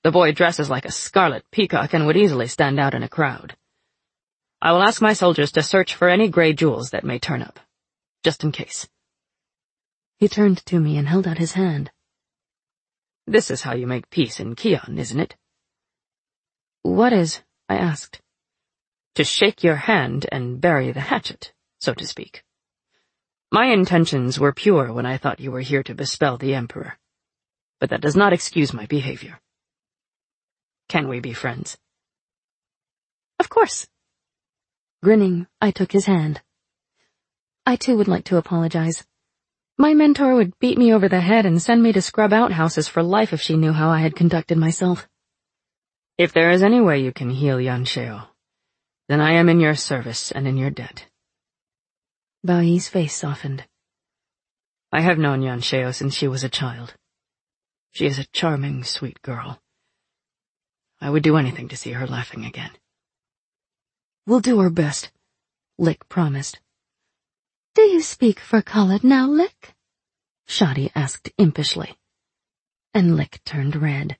The boy dresses like a scarlet peacock and would easily stand out in a crowd. I will ask my soldiers to search for any gray jewels that may turn up, just in case." He turned to me and held out his hand. "This is how you make peace in Kion, isn't it?" "What is?" I asked. "To shake your hand and bury the hatchet, so to speak. My intentions were pure when I thought you were here to bespell the Emperor, but that does not excuse my behavior. Can we be friends?" "Of course." Grinning, I took his hand. I too would like to apologize. My mentor would beat me over the head and send me to scrub outhouses for life if she knew how I had conducted myself. "If there is any way you can heal Yansheo, then I am in your service and in your debt." Baoyi's face softened. "I have known Yansheo since she was a child. She is a charming, sweet girl. I would do anything to see her laughing again." "We'll do our best," Lick promised. "Do you speak for Khalid now, Lick?" Shadi asked impishly, and Lick turned red.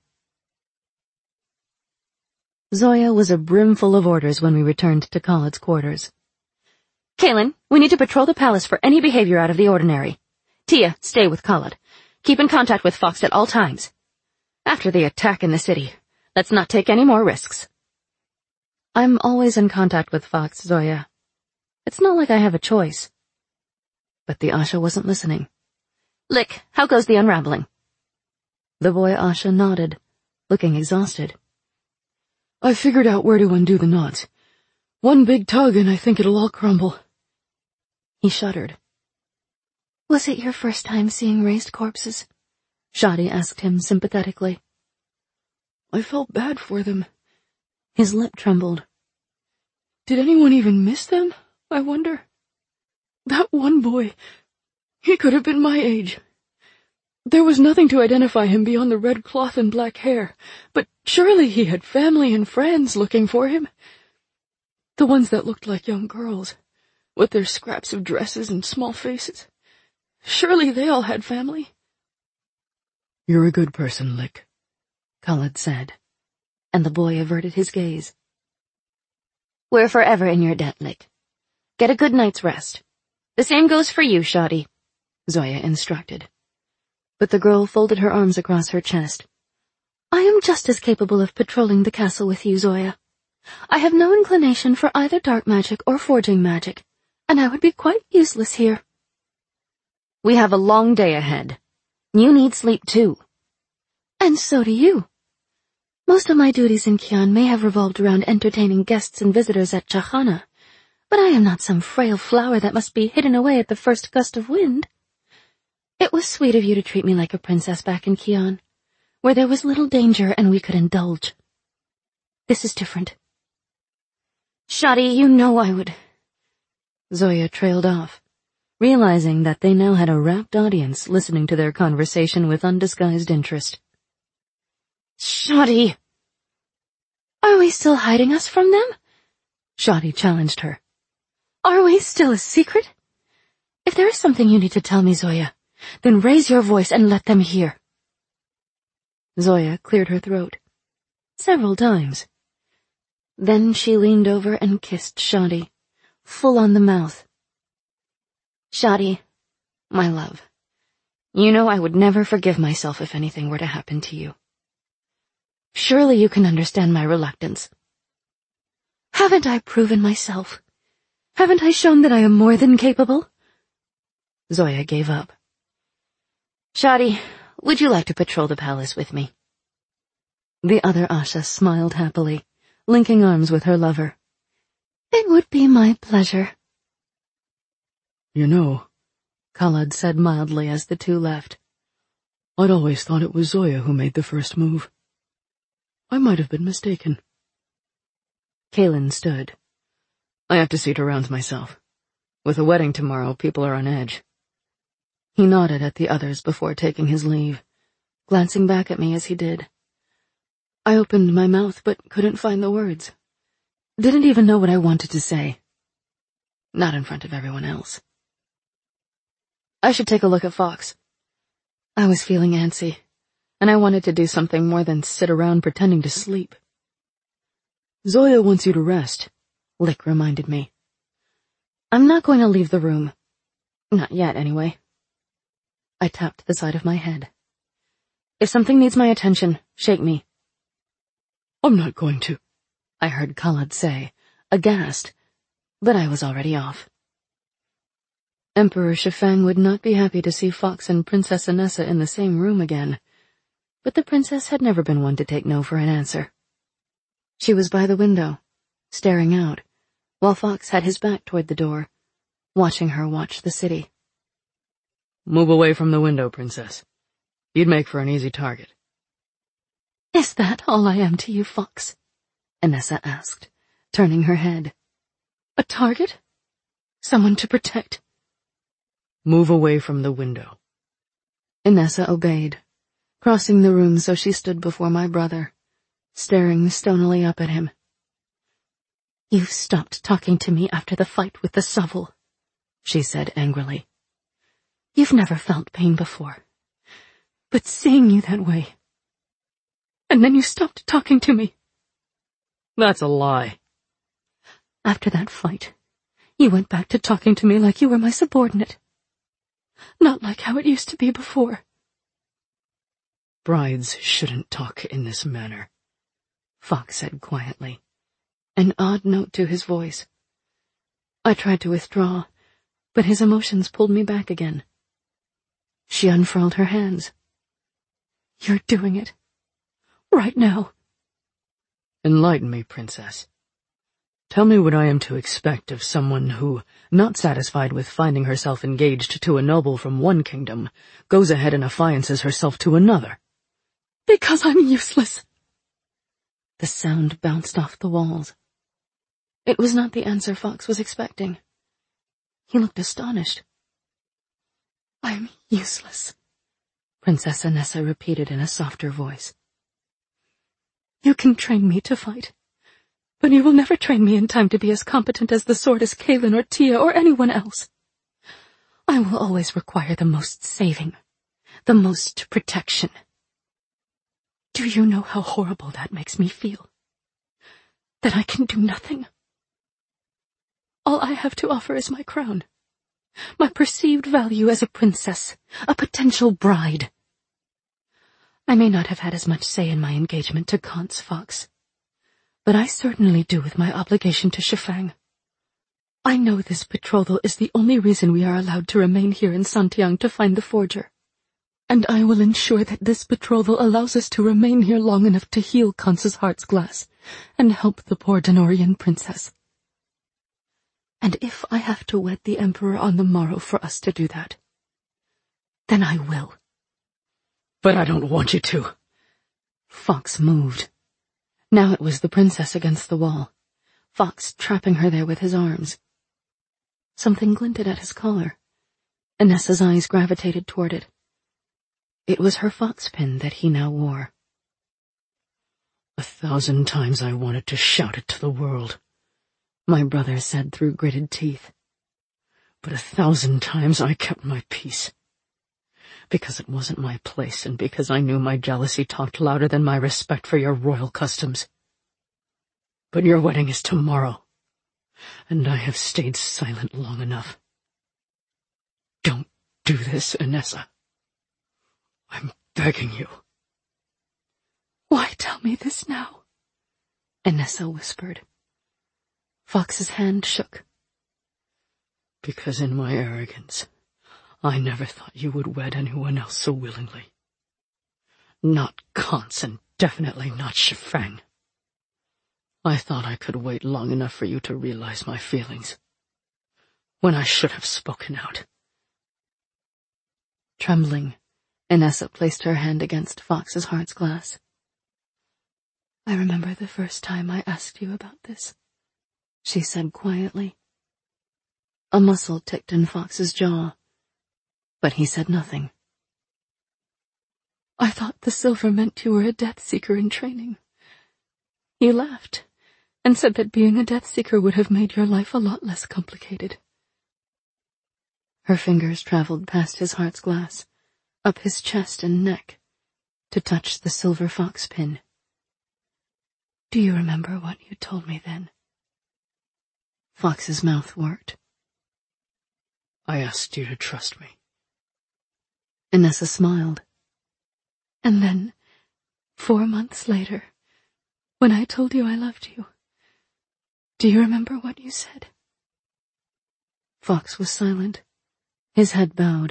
Zoya was a brimful of orders when we returned to Khalid's quarters. "Kaylin, we need to patrol the palace for any behavior out of the ordinary. Tia, stay with Khalid. Keep in contact with Fox at all times. After the attack in the city, let's not take any more risks." "I'm always in contact with Fox, Zoya. It's not like I have a choice." But the Asha wasn't listening. "Lick, how goes the unraveling?" The boy Asha nodded, looking exhausted. "I figured out where to undo the knots. One big tug and I think it'll all crumble." He shuddered. "Was it your first time seeing raised corpses?" Shadi asked him sympathetically. "I felt bad for them." His lip trembled. "Did anyone even miss them, I wonder? That one boy, he could have been my age. There was nothing to identify him beyond the red cloth and black hair, but surely he had family and friends looking for him. The ones that looked like young girls, with their scraps of dresses and small faces. Surely they all had family." "You're a good person, Lick," Khalid said, and the boy averted his gaze. "We're forever in your debt, Lick. Get a good night's rest. The same goes for you, Shadi," Zoya instructed. But the girl folded her arms across her chest. "I am just as capable of patrolling the castle with you, Zoya. I have no inclination for either dark magic or forging magic, and I would be quite useless here." "We have a long day ahead. You need sleep too." "And so do you. Most of my duties in Kion may have revolved around entertaining guests and visitors at Chahana, but I am not some frail flower that must be hidden away at the first gust of wind. It was sweet of you to treat me like a princess back in Kion, where there was little danger and we could indulge. This is different." "Shadi, you know I would—" Zoya trailed off, realizing that they now had a rapt audience listening to their conversation with undisguised interest. "Shadi!" "Are we still hiding us from them?" Shadi challenged her. "Are we still a secret? If there is something you need to tell me, Zoya, then raise your voice and let them hear." Zoya cleared her throat several times. Then she leaned over and kissed Shadi, full on the mouth. "Shadi, my love, you know I would never forgive myself if anything were to happen to you. Surely you can understand my reluctance." "Haven't I proven myself? Haven't I shown that I am more than capable?" Zoya gave up. "Shadi, would you like to patrol the palace with me?" The other Asha smiled happily, linking arms with her lover. "It would be my pleasure." "You know," Khalid said mildly as the two left, "I'd always thought it was Zoya who made the first move. I might have been mistaken." Kaylin stood. "I have to see to rounds myself. With a wedding tomorrow, people are on edge." He nodded at the others before taking his leave, glancing back at me as he did. I opened my mouth but couldn't find the words. Didn't even know what I wanted to say. Not in front of everyone else. I should take a look at Fox. I was feeling antsy, and I wanted to do something more than sit around pretending to sleep. Zoya wants you to rest, Lick reminded me. I'm not going to leave the room. Not yet, anyway. I tapped the side of my head. If something needs my attention, shake me. I'm not going to, I heard Khaled say, aghast, but I was already off. Emperor Shifeng would not be happy to see Fox and Princess Anessa in the same room again, but the princess had never been one to take no for an answer. She was by the window, staring out, while Fox had his back toward the door, watching her watch the city. Move away from the window, Princess. You'd make for an easy target. Is that all I am to you, Fox? Anessa asked, turning her head. A target? Someone to protect? Move away from the window. Anessa obeyed, crossing the room so she stood before my brother, staring stonily up at him. You've stopped talking to me after the fight with the Sovel, she said angrily. You've never felt pain before, but seeing you that way, and then you stopped talking to me. That's a lie. After that fight, you went back to talking to me like you were my subordinate. Not like how it used to be before. Brides shouldn't talk in this manner, Fox said quietly, an odd note to his voice. I tried to withdraw, but his emotions pulled me back again. She unfurled her hands. You're doing it. Right now. Enlighten me, Princess. Tell me what I am to expect of someone who, not satisfied with finding herself engaged to a noble from one kingdom, goes ahead and affiances herself to another. Because I'm useless. The sound bounced off the walls. It was not the answer Fox was expecting. He looked astonished. I'm useless, Princess Anessa repeated in a softer voice. You can train me to fight, but you will never train me in time to be as competent as the sword as Kaelin or Tia or anyone else. I will always require the most saving, the most protection. Do you know how horrible that makes me feel? That I can do nothing. All I have to offer is my crown, my perceived value as a princess, a potential bride. I may not have had as much say in my engagement to Kant's Fox, but I certainly do with my obligation to Shifeng. I know this betrothal is the only reason we are allowed to remain here in Santiang to find the forger, and I will ensure that this betrothal allows us to remain here long enough to heal Kant's heart's glass and help the poor Denorian princess. And if I have to wed the Emperor on the morrow for us to do that, then I will. But I don't want you to. Fox moved. Now it was the princess against the wall, Fox trapping her there with his arms. Something glinted at his collar. Anessa's eyes gravitated toward it. It was her fox pin that he now wore. 1,000 times I wanted to shout it to the world, my brother said through gritted teeth. But 1,000 times I kept my peace. Because it wasn't my place, and because I knew my jealousy talked louder than my respect for your royal customs. But your wedding is tomorrow, and I have stayed silent long enough. Don't do this, Anessa. I'm begging you. Why tell me this now? Anessa whispered. Fox's hand shook. Because in my arrogance, I never thought you would wed anyone else so willingly. Not Kantz, and definitely not Shifeng. I thought I could wait long enough for you to realize my feelings, when I should have spoken out. Trembling, Anessa placed her hand against Fox's heart's glass. I remember the first time I asked you about this, she said quietly. A muscle ticked in Fox's jaw, but he said nothing. I thought the silver meant you were a Death Seeker in training. You laughed and said that being a Death Seeker would have made your life a lot less complicated. Her fingers traveled past his heart's glass, up his chest and neck, to touch the silver fox pin. Do you remember what you told me then? Fox's mouth worked. I asked you to trust me. Inessa smiled. And then, 4 months later, when I told you I loved you, do you remember what you said? Fox was silent, his head bowed.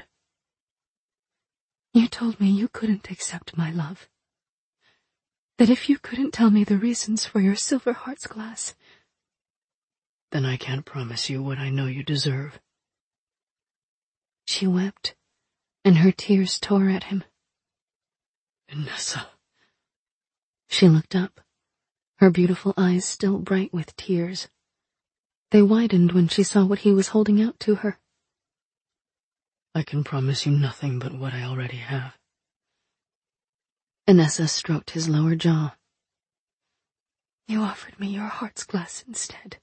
You told me you couldn't accept my love. That if you couldn't tell me the reasons for your silver heart's glass, then I can't promise you what I know you deserve. She wept, and her tears tore at him. Inessa. She looked up, her beautiful eyes still bright with tears. They widened when she saw what he was holding out to her. I can promise you nothing but what I already have. Inessa stroked his lower jaw. You offered me your heart's glass instead.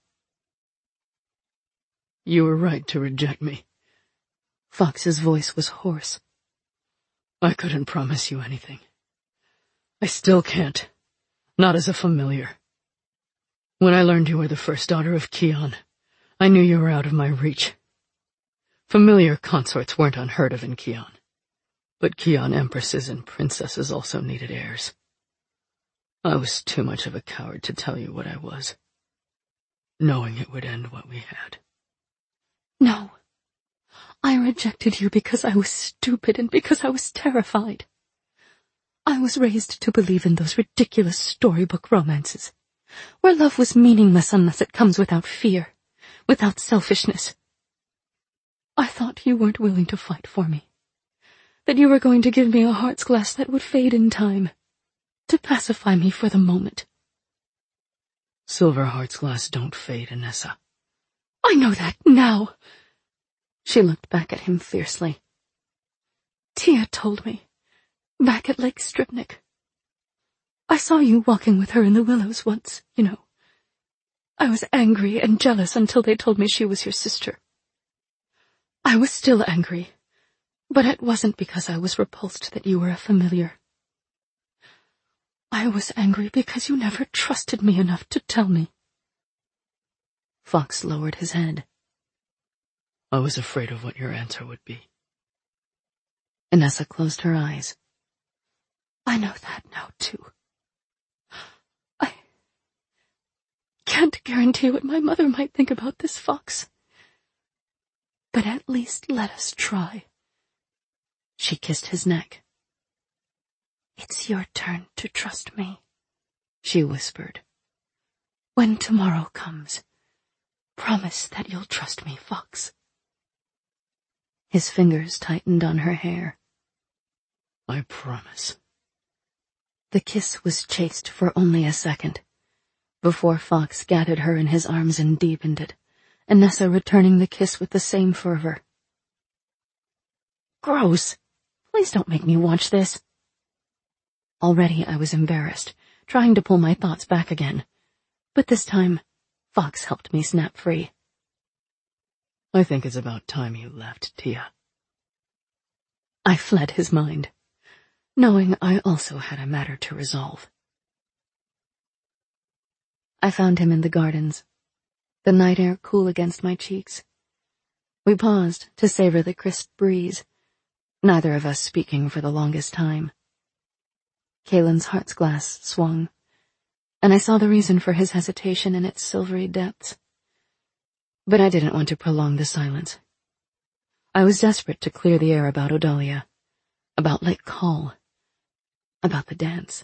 You were right to reject me. Fox's voice was hoarse. I couldn't promise you anything. I still can't. Not as a familiar. When I learned you were the first daughter of Kion, I knew you were out of my reach. Familiar consorts weren't unheard of in Kion, but Kion empresses and princesses also needed heirs. I was too much of a coward to tell you what I was, knowing it would end what we had. No. I rejected you because I was stupid and because I was terrified. I was raised to believe in those ridiculous storybook romances, where love was meaningless unless it comes without fear, without selfishness. I thought you weren't willing to fight for me, that you were going to give me a heart's glass that would fade in time, to pacify me for the moment. Silver heart's glass don't fade, Inessa. I know that now. She looked back at him fiercely. Tia told me, back at Lake Stripnik. I saw you walking with her in the willows once, you know. I was angry and jealous until they told me she was your sister. I was still angry, but it wasn't because I was repulsed that you were a familiar. I was angry because you never trusted me enough to tell me. Fox lowered his head. I was afraid of what your answer would be. Inessa closed her eyes. I know that now, too. I can't guarantee what my mother might think about this, Fox. But at least let us try. She kissed his neck. It's your turn to trust me, she whispered. When tomorrow comes, promise that you'll trust me, Fox. His fingers tightened on her hair. I promise. The kiss was chaste for only a second, before Fox gathered her in his arms and deepened it, Inessa returning the kiss with the same fervor. Gross! Please don't make me watch this. Already I was embarrassed, trying to pull my thoughts back again, but this time, Fox helped me snap free. I think it's about time you left, Tia. I fled his mind, knowing I also had a matter to resolve. I found him in the gardens, the night air cool against my cheeks. We paused to savor the crisp breeze, neither of us speaking for the longest time. Kalen's heart's glass swung, and I saw the reason for his hesitation in its silvery depths. But I didn't want to prolong the silence. I was desperate to clear the air about Odalia, about Lake Call, about the dance.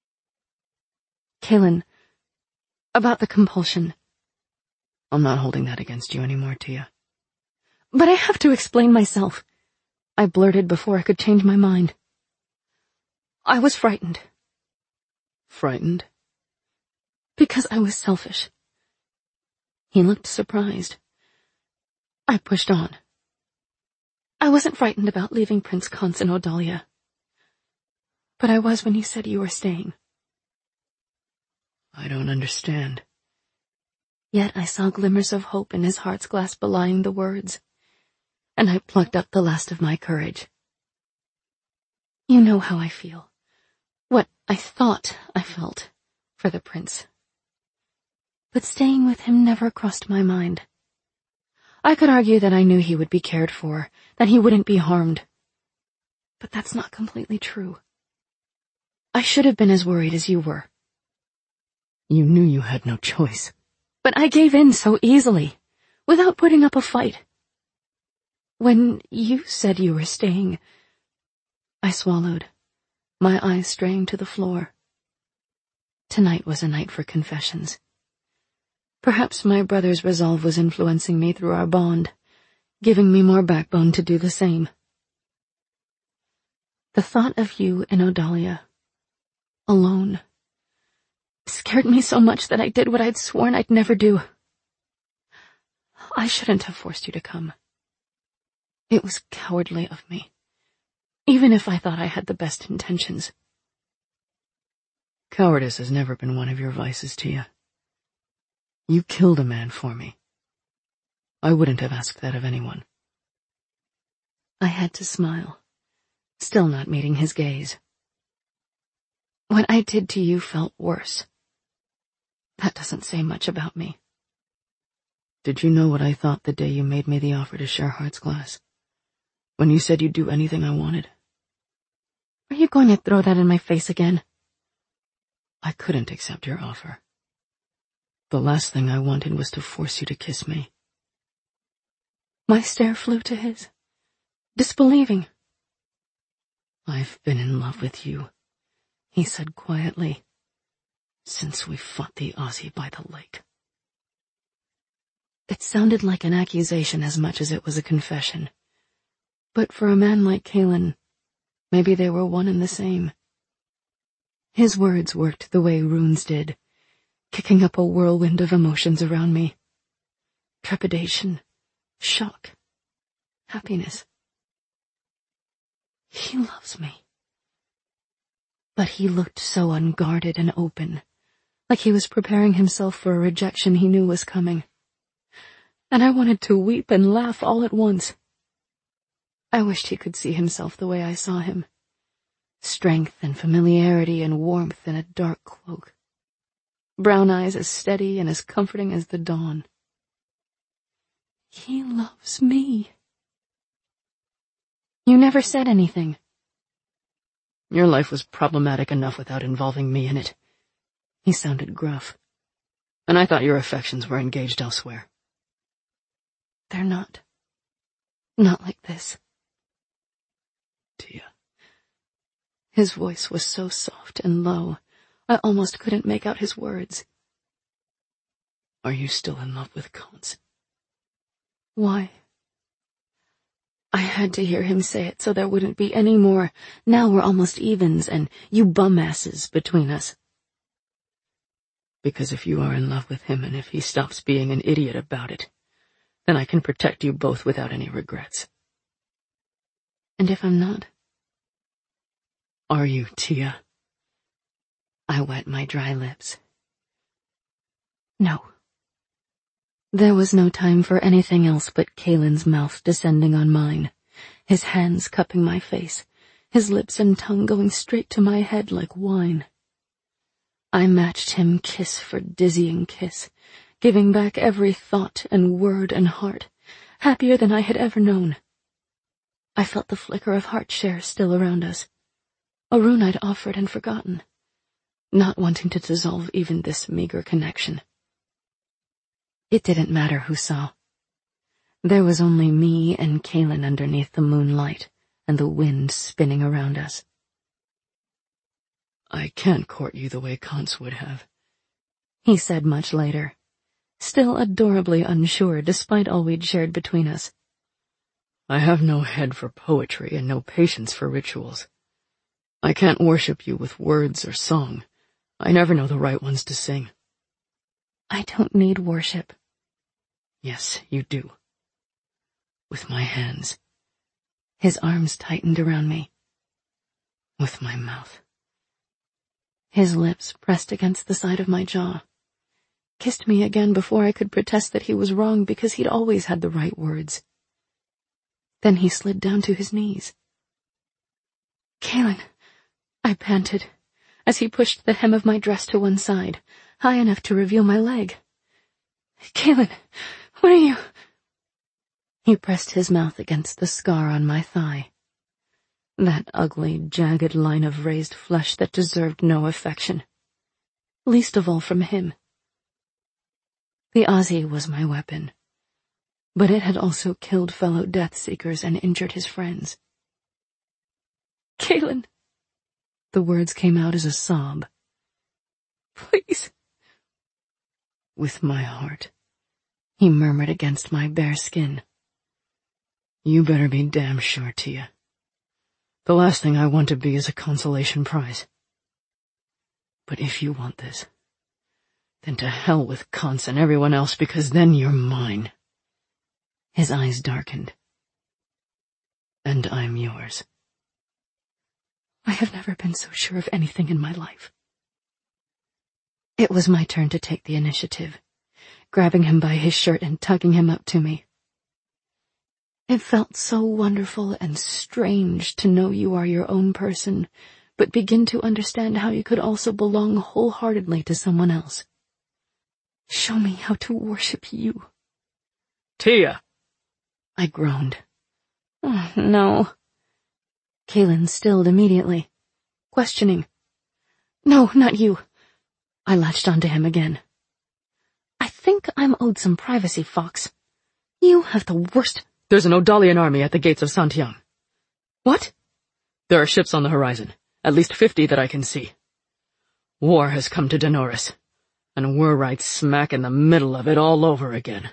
Kalen, about the compulsion. I'm not holding that against you anymore, Tia. But I have to explain myself, I blurted before I could change my mind. I was frightened. Frightened? Because I was selfish. He looked surprised. I pushed on. I wasn't frightened about leaving Prince Kans and Odalia. But I was when you said you were staying. I don't understand. Yet I saw glimmers of hope in his heart's glass belying the words, and I plucked up the last of my courage. You know how I feel. what I thought I felt for the prince. But staying with him never crossed my mind. I could argue that I knew he would be cared for, that he wouldn't be harmed. But that's not completely true. I should have been as worried as you were. You knew you had no choice. But I gave in so easily, without putting up a fight. When you said you were staying, I swallowed, my eyes straying to the floor. Tonight was a night for confessions. Perhaps my brother's resolve was influencing me through our bond, giving me more backbone to do the same. The thought of you and Odalia, alone, scared me so much that I did what I'd sworn I'd never do. I shouldn't have forced you to come. It was cowardly of me, even if I thought I had the best intentions. Cowardice has never been one of your vices, Tia. You killed a man for me. I wouldn't have asked that of anyone. I had to smile, still not meeting his gaze. What I did to you felt worse. That doesn't say much about me. Did you know what I thought the day you made me the offer to share Heart's Glass? When you said you'd do anything I wanted? Are you going to throw that in my face again? I couldn't accept your offer. The last thing I wanted was to force you to kiss me. My stare flew to his, disbelieving. I've been in love with you, he said quietly, since we fought the Aussie by the lake. It sounded like an accusation as much as it was a confession. But for a man like Kalen, maybe they were one and the same. His words worked the way runes did, kicking up a whirlwind of emotions around me. Trepidation, shock, happiness. He loves me. But he looked so unguarded and open, like he was preparing himself for a rejection he knew was coming. And I wanted to weep and laugh all at once. I wished he could see himself the way I saw him. Strength and familiarity and warmth in a dark cloak. Brown eyes as steady and as comforting as the dawn. He loves me. You never said anything. Your life was problematic enough without involving me in it. He sounded gruff. And I thought your affections were engaged elsewhere. They're not. Not like this. Tia. His voice was so soft and low, I almost couldn't make out his words. Are you still in love with Kance? Why? I had to hear him say it so there wouldn't be any more, now we're almost evens and you bum-asses between us. Because if you are in love with him and if he stops being an idiot about it, then I can protect you both without any regrets. And if I'm not? Are you, Tia? I wet my dry lips. No. There was no time for anything else but Kalen's mouth descending on mine, his hands cupping my face, his lips and tongue going straight to my head like wine. I matched him kiss for dizzying kiss, giving back every thought and word and heart, happier than I had ever known. I felt the flicker of heart share still around us, a rune I'd offered and forgotten, not wanting to dissolve even this meager connection. It didn't matter who saw. There was only me and Kalen underneath the moonlight and the wind spinning around us. I can't court you the way Kance would have, he said much later, still adorably unsure despite all we'd shared between us. I have no head for poetry and no patience for rituals. I can't worship you with words or song. I never know the right ones to sing. I don't need worship. Yes, you do. With my hands. His arms tightened around me. With my mouth. His lips pressed against the side of my jaw. Kissed me again before I could protest that he was wrong because he'd always had the right words. Then he slid down to his knees. Kalen, I panted, as he pushed the hem of my dress to one side, high enough to reveal my leg. "Kalen, what are you—" He pressed his mouth against the scar on my thigh. That ugly, jagged line of raised flesh that deserved no affection. Least of all from him. The Aussie was my weapon, but it had also killed fellow Death-Seekers and injured his friends. "Kalen." The words came out as a sob. "Please." "With my heart," he murmured against my bare skin. "You better be damn sure, Tia. The last thing I want to be is a consolation prize. But if you want this, then to hell with Conce and everyone else, because then you're mine." His eyes darkened. "And I'm yours." I have never been so sure of anything in my life. It was my turn to take the initiative, grabbing him by his shirt and tugging him up to me. It felt so wonderful and strange to know you are your own person, but begin to understand how you could also belong wholeheartedly to someone else. Show me how to worship you. "Tia!" I groaned. "Oh, no." Kalen stilled immediately, questioning. "No, not you." I latched onto him again. "I think I'm owed some privacy, Fox. You have the worst—" "There's an Odalian army at the gates of Santiang." "What?" "There are ships on the horizon, at least 50 that I can see. War has come to Denoris, and we're right smack in the middle of it all over again."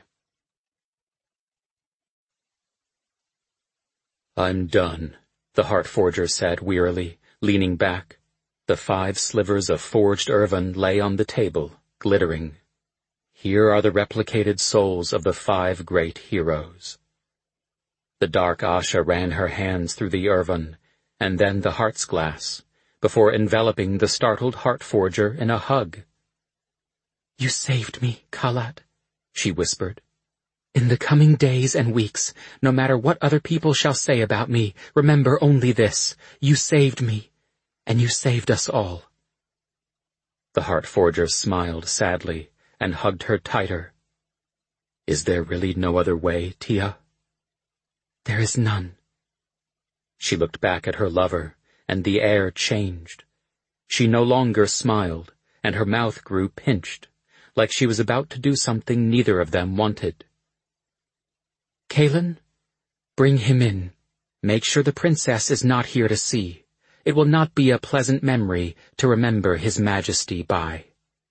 "I'm done," the Heart Forger said wearily, leaning back. The 5 slivers of forged Irvin lay on the table, glittering. Here are the replicated souls of the 5 great heroes. The dark Asha ran her hands through the Irvin, and then the heart's glass, before enveloping the startled Heart Forger in a hug. "You saved me, Khalad," she whispered. "In the coming days and weeks, no matter what other people shall say about me, remember only this: you saved me, and you saved us all." The Heart Forger smiled sadly and hugged her tighter. "Is there really no other way, Tia?" "There is none." She looked back at her lover, and the air changed. She no longer smiled, and her mouth grew pinched, like she was about to do something neither of them wanted. "Kalen, bring him in. Make sure the princess is not here to see. It will not be a pleasant memory to remember His Majesty by."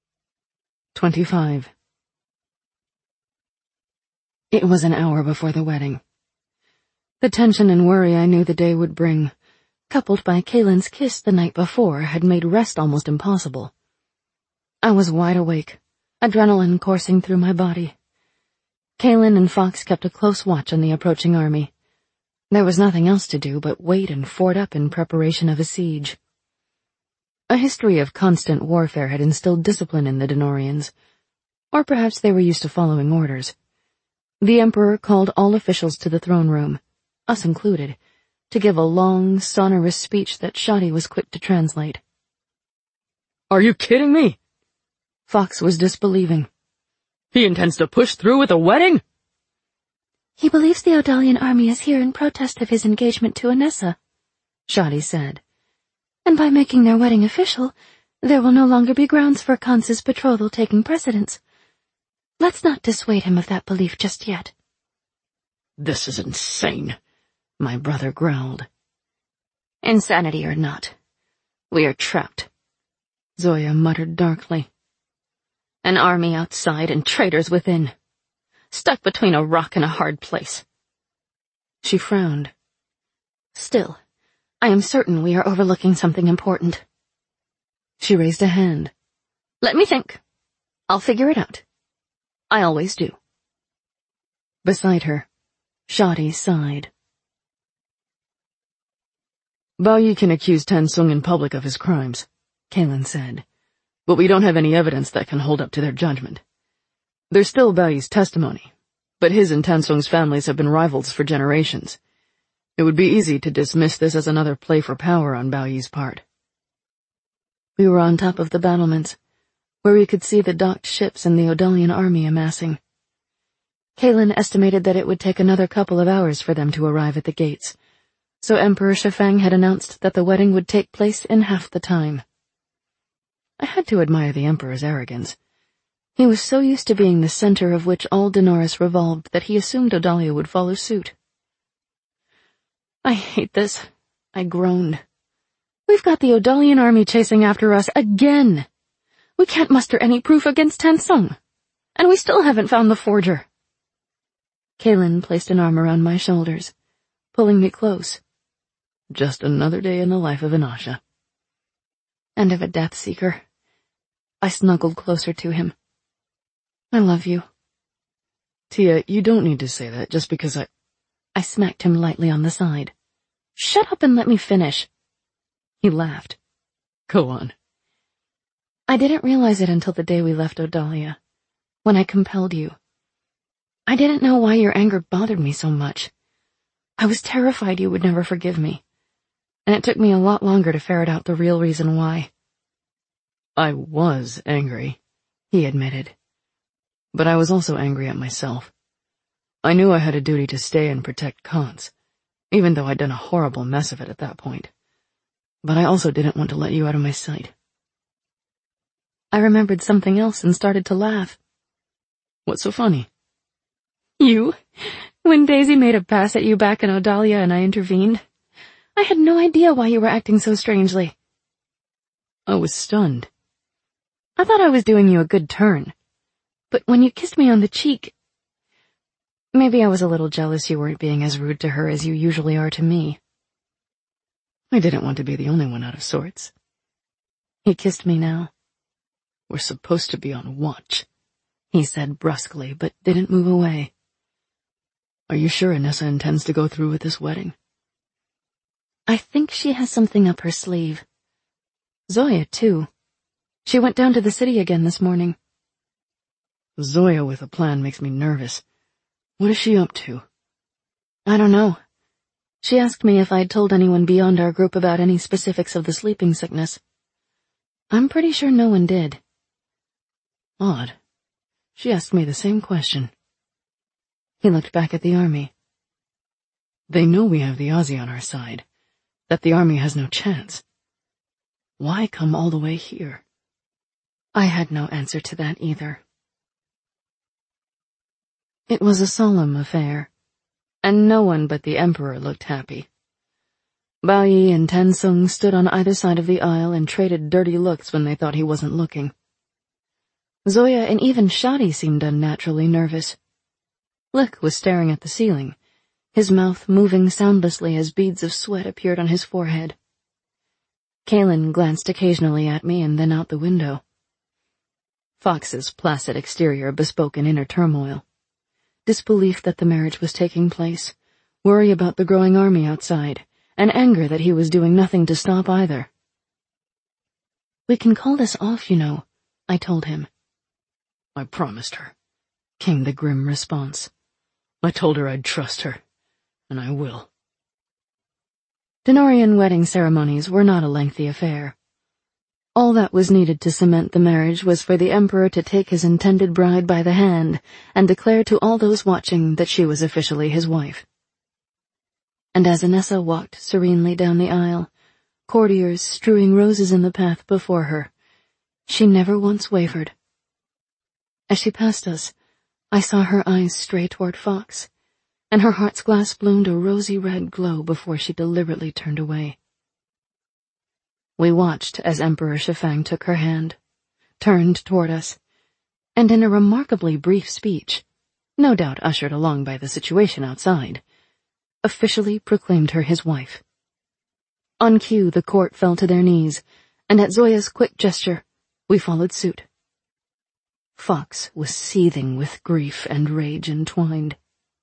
25. It was an hour before the wedding. The tension and worry I knew the day would bring, coupled by Kalen's kiss the night before, had made rest almost impossible. I was wide awake, adrenaline coursing through my body. Kalen and Fox kept a close watch on the approaching army. There was nothing else to do but wait and fort up in preparation of a siege. A history of constant warfare had instilled discipline in the Denorians, or perhaps they were used to following orders. The Emperor called all officials to the throne room, us included, to give a long, sonorous speech that Shadi was quick to translate. "Are you kidding me?" Fox was disbelieving. "He intends to push through with a wedding?" "He believes the Odalian army is here in protest of his engagement to Anessa," Shadi said. "And by making their wedding official, there will no longer be grounds for Conce's betrothal taking precedence. Let's not dissuade him of that belief just yet." "This is insane," my brother growled. "Insanity or not, we are trapped," Zoya muttered darkly. "An army outside and traitors within. Stuck between a rock and a hard place." She frowned. "Still, I am certain we are overlooking something important." She raised a hand. "Let me think. I'll figure it out. I always do." Beside her, Shadi sighed. "Bao Yi can accuse Tan Sung in public of his crimes," Kalen said, "but we don't have any evidence that can hold up to their judgment. There's still Bao Yi's testimony, but his and Tan Sung's families have been rivals for generations. It would be easy to dismiss this as another play for power on Bao Yi's part." We were on top of the battlements, where we could see the docked ships and the Odalian army amassing. Kaelin estimated that it would take another couple of hours for them to arrive at the gates, so Emperor Shifang had announced that the wedding would take place in half the time. I had to admire the Emperor's arrogance. He was so used to being the center of which all Daenerys revolved that he assumed Odalia would follow suit. "I hate this," I groaned. "We've got the Odalian army chasing after us again. We can't muster any proof against Tansung, and we still haven't found the forger." Kaelin placed an arm around my shoulders, pulling me close. "Just another day in the life of an Asha." "And of a Death Seeker." I snuggled closer to him. "I love you." "Tia, you don't need to say that just because I smacked him lightly on the side. "Shut up and let me finish." He laughed. "Go on." "I didn't realize it until the day we left Odalia, when I compelled you. I didn't know why your anger bothered me so much. I was terrified you would never forgive me, and it took me a lot longer to ferret out the real reason why." "I was angry," he admitted. "But I was also angry at myself. I knew I had a duty to stay and protect Khantz, even though I'd done a horrible mess of it at that point. But I also didn't want to let you out of my sight." I remembered something else and started to laugh. "What's so funny?" "You, when Daisy made a pass at you back in Odalia and I intervened. I had no idea why you were acting so strangely." I was stunned. "I thought I was doing you a good turn. But when you kissed me on the cheek, maybe I was a little jealous you weren't being as rude to her as you usually are to me." I didn't want to be the only one out of sorts. He kissed me now. "We're supposed to be on watch," he said brusquely, but didn't move away. "Are you sure Anessa intends to go through with this wedding?" "I think she has something up her sleeve. Zoya, too. She went down to the city again this morning." "Zoya with a plan makes me nervous. What is she up to?" "I don't know. She asked me if I'd told anyone beyond our group about any specifics of the sleeping sickness. I'm pretty sure no one did." "Odd. She asked me the same question." He looked back at the army. "They know we have the Azi on our side, that the army has no chance. Why come all the way here?" I had no answer to that either. It was a solemn affair, and no one but the Emperor looked happy. Bao Yi and Tansung stood on either side of the aisle and traded dirty looks when they thought he wasn't looking. Zoya and even Shadi seemed unnaturally nervous. Lick was staring at the ceiling, his mouth moving soundlessly as beads of sweat appeared on his forehead. Kaelin glanced occasionally at me and then out the window. Fox's placid exterior bespoke an inner turmoil. Disbelief that the marriage was taking place, worry about the growing army outside, and anger that he was doing nothing to stop either. "We can call this off, you know," I told him. "I promised her," came the grim response. "I told her I'd trust her, and I will." Denorian wedding ceremonies were not a lengthy affair. All that was needed to cement the marriage was for the Emperor to take his intended bride by the hand and declare to all those watching that she was officially his wife. And as Anessa walked serenely down the aisle, courtiers strewing roses in the path before her, she never once wavered. As she passed us, I saw her eyes stray toward Fox, and her heart's glass bloomed a rosy red glow before she deliberately turned away. We watched as Emperor Shifang took her hand, turned toward us, and in a remarkably brief speech, no doubt ushered along by the situation outside, officially proclaimed her his wife. On cue, the court fell to their knees, and at Zoya's quick gesture, we followed suit. Fox was seething with grief and rage entwined.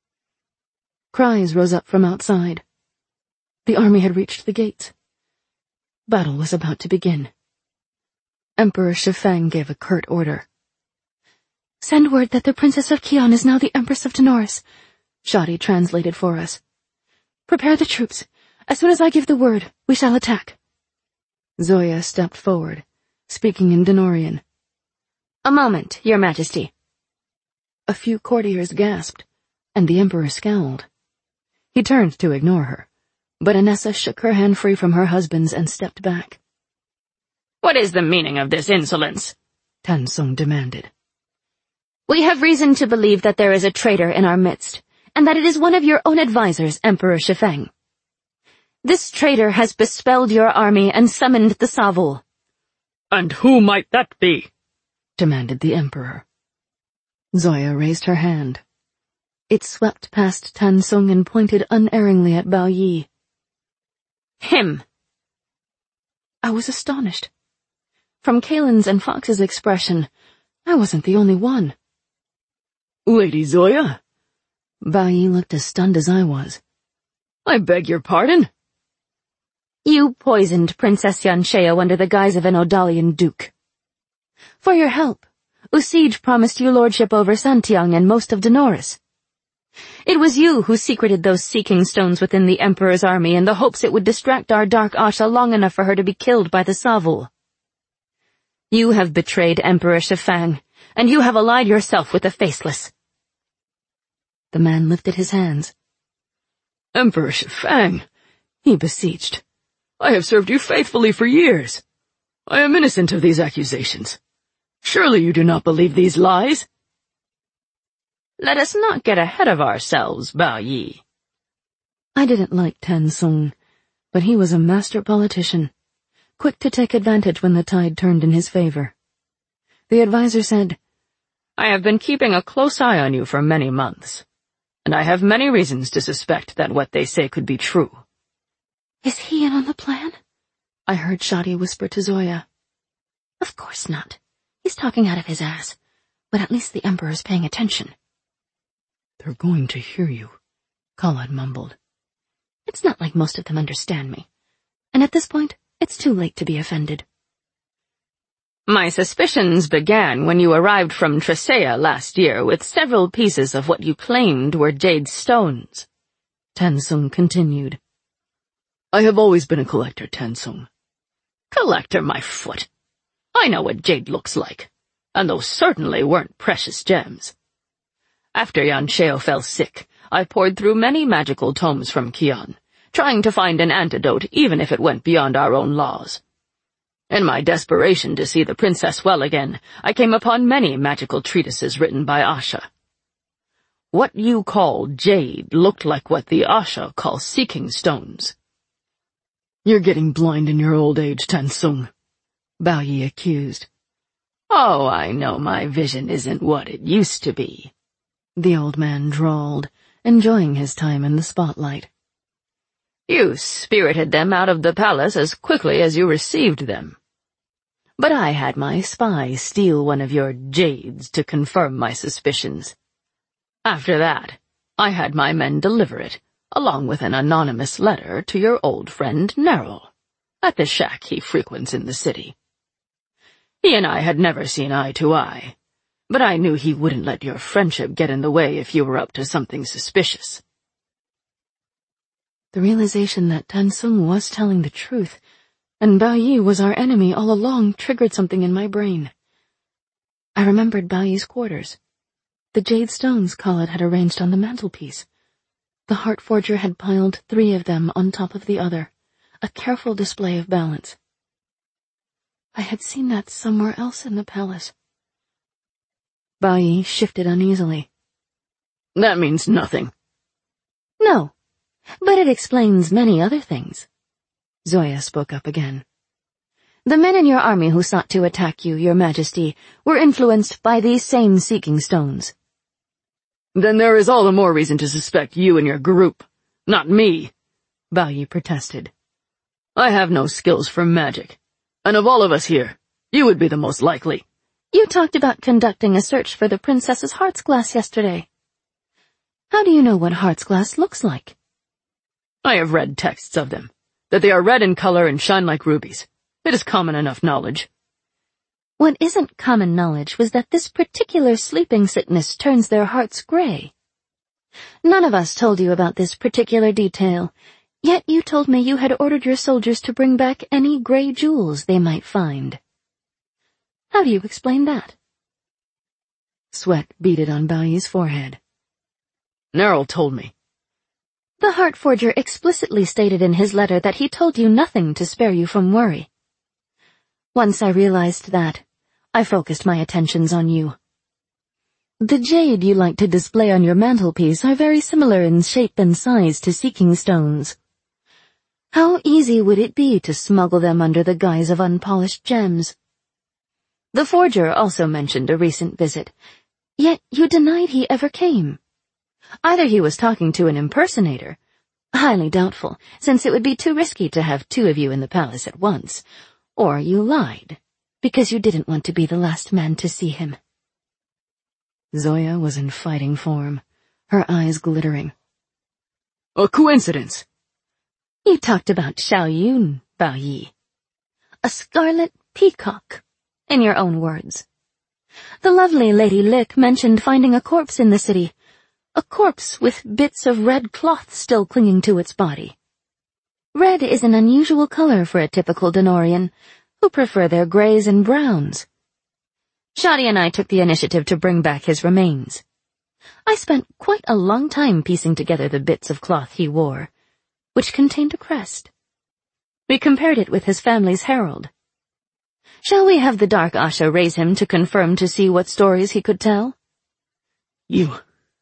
Cries rose up from outside. The army had reached the gates. Battle was about to begin. Emperor Shifang gave a curt order. "Send word that the Princess of Kion is now the Empress of Daenerys," Shadi translated for us. "Prepare the troops. As soon as I give the word, we shall attack." Zoya stepped forward, speaking in Denorian. "A moment, Your Majesty." A few courtiers gasped, and the Emperor scowled. He turned to ignore her, but Anessa shook her hand free from her husband's and stepped back. "What is the meaning of this insolence?" Tan Sung demanded. "We have reason to believe that there is a traitor in our midst, and that it is one of your own advisers, Emperor Shifeng. This traitor has bespelled your army and summoned the Savul." "And who might that be?" demanded the Emperor. Zoya raised her hand. It swept past Tan Sung and pointed unerringly at Bao Yi. "Him." I was astonished. From Kalen's and Fox's expression, I wasn't the only one. "Lady Zoya?" Bao Yi looked as stunned as I was. "I beg your pardon?" "You poisoned Princess Yansheo under the guise of an Odalian duke. For your help, Usij promised you lordship over Santiang and most of Denoris. It was you who secreted those seeking stones within the Emperor's army in the hopes it would distract our Dark Asha long enough for her to be killed by the Savul. You have betrayed Emperor Shifeng, and you have allied yourself with the Faceless." The man lifted his hands. "Emperor Shifeng," he beseeched, "I have served you faithfully for years. I am innocent of these accusations. Surely you do not believe these lies?" "Let us not get ahead of ourselves, Bao Yi." I didn't like Tan Sung, but he was a master politician, quick to take advantage when the tide turned in his favor. The advisor said, "I have been keeping a close eye on you for many months, and I have many reasons to suspect that what they say could be true." "Is he in on the plan?" I heard Shadi whisper to Zoya. "Of course not. He's talking out of his ass, but at least the Emperor's paying attention." "They're going to hear you," Khaled mumbled. "It's not like most of them understand me, and at this point, it's too late to be offended." "My suspicions began when you arrived from Tresea last year with several pieces of what you claimed were jade stones," Tan Sung continued. "I have always been a collector, Tan Sung." "Collector, my foot! I know what jade looks like, and those certainly weren't precious gems. After Yansheo fell sick, I pored through many magical tomes from Kian, trying to find an antidote even if it went beyond our own laws. In my desperation to see the princess well again, I came upon many magical treatises written by Asha. What you call jade looked like what the Asha call seeking stones." "You're getting blind in your old age, Tan Sung," Bao Yi accused. "Oh, I know my vision isn't what it used to be," the old man drawled, enjoying his time in the spotlight. "You spirited them out of the palace as quickly as you received them. But I had my spy steal one of your jades to confirm my suspicions. After that, I had my men deliver it, along with an anonymous letter to your old friend Nerul, at the shack he frequents in the city. He and I had never seen eye to eye, but I knew he wouldn't let your friendship get in the way if you were up to something suspicious." The realization that Tan Sung was telling the truth, and Bao Yi was our enemy all along, triggered something in my brain. I remembered Bao Yi's quarters. The jade stones Khaled had arranged on the mantelpiece. The Heart Forger had piled 3 of them on top of the other, a careful display of balance. I had seen that somewhere else in the palace. Bao Yi shifted uneasily. "That means nothing." "No, but it explains many other things." Zoya spoke up again. "The men in your army who sought to attack you, Your Majesty, were influenced by these same seeking stones." "Then there is all the more reason to suspect you and your group, not me," Bao Yi protested. "I have no skills for magic, and of all of us here, you would be the most likely." "You talked about conducting a search for the princess's heart's glass yesterday. How do you know what heart's glass looks like?" "I have read texts of them, that they are red in color and shine like rubies. It is common enough knowledge." "What isn't common knowledge was that this particular sleeping sickness turns their hearts gray. None of us told you about this particular detail, yet you told me you had ordered your soldiers to bring back any gray jewels they might find." How do you explain that? Sweat beaded on Baiyi's forehead. Nerl told me. The Heart Forger explicitly stated in his letter that he told you nothing to spare you from worry. Once I realized that, I focused my attentions on you. The jade you like to display on your mantelpiece are very similar in shape and size to seeking stones. How easy would it be to smuggle them under the guise of unpolished gems? The forger also mentioned a recent visit, yet you denied he ever came. Either he was talking to an impersonator, highly doubtful, since it would be too risky to have two of you in the palace at once, or you lied, because you didn't want to be the last man to see him. Zoya was in fighting form, her eyes glittering. A coincidence. You talked about Xiaoyun, Baiyi. A scarlet peacock, in your own words. The lovely Lady Lick mentioned finding a corpse in the city, a corpse with bits of red cloth still clinging to its body. Red is an unusual color for a typical Denorian, who prefer their grays and browns. Shadi and I took the initiative to bring back his remains. I spent quite a long time piecing together the bits of cloth he wore, which contained a crest. We compared it with his family's herald. Shall we have the Dark Asha raise him to confirm to see what stories he could tell? You...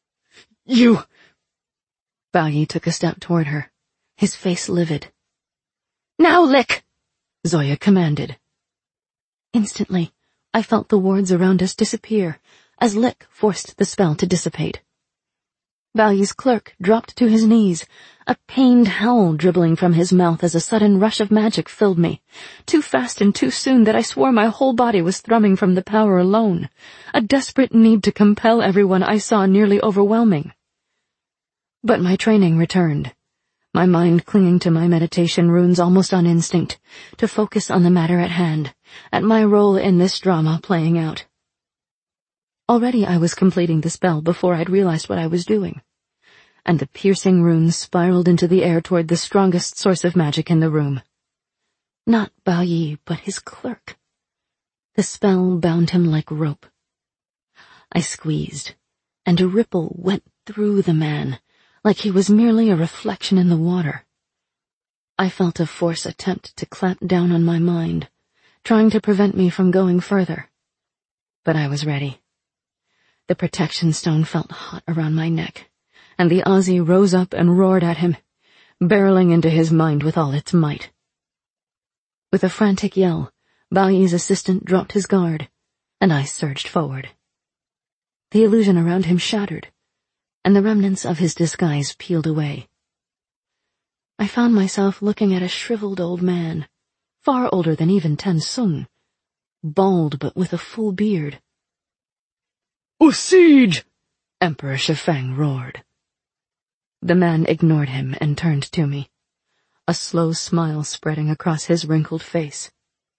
Baiyi took a step toward her, his face livid. Now, Lick! Zoya commanded. Instantly, I felt the wards around us disappear, as Lick forced the spell to dissipate. Baiyi's clerk dropped to his knees, a pained howl dribbling from his mouth as a sudden rush of magic filled me, too fast and too soon that I swore my whole body was thrumming from the power alone, a desperate need to compel everyone I saw nearly overwhelming. But my training returned, my mind clinging to my meditation runes almost on instinct, to focus on the matter at hand, at my role in this drama playing out. Already I was completing the spell before I'd realized what I was doing, and the piercing runes spiraled into the air toward the strongest source of magic in the room. Not Baiyi, but his clerk. The spell bound him like rope. I squeezed, and a ripple went through the man, like he was merely a reflection in the water. I felt a force attempt to clamp down on my mind, trying to prevent me from going further. But I was ready. The protection stone felt hot around my neck, and the Aussie rose up and roared at him, barreling into his mind with all its might. With a frantic yell, Baiyi's assistant dropped his guard, and I surged forward. The illusion around him shattered, and the remnants of his disguise peeled away. I found myself looking at a shriveled old man, far older than even Ten Sung, bald but with a full beard. "Siege!" Emperor Shifeng roared. The man ignored him and turned to me, a slow smile spreading across his wrinkled face.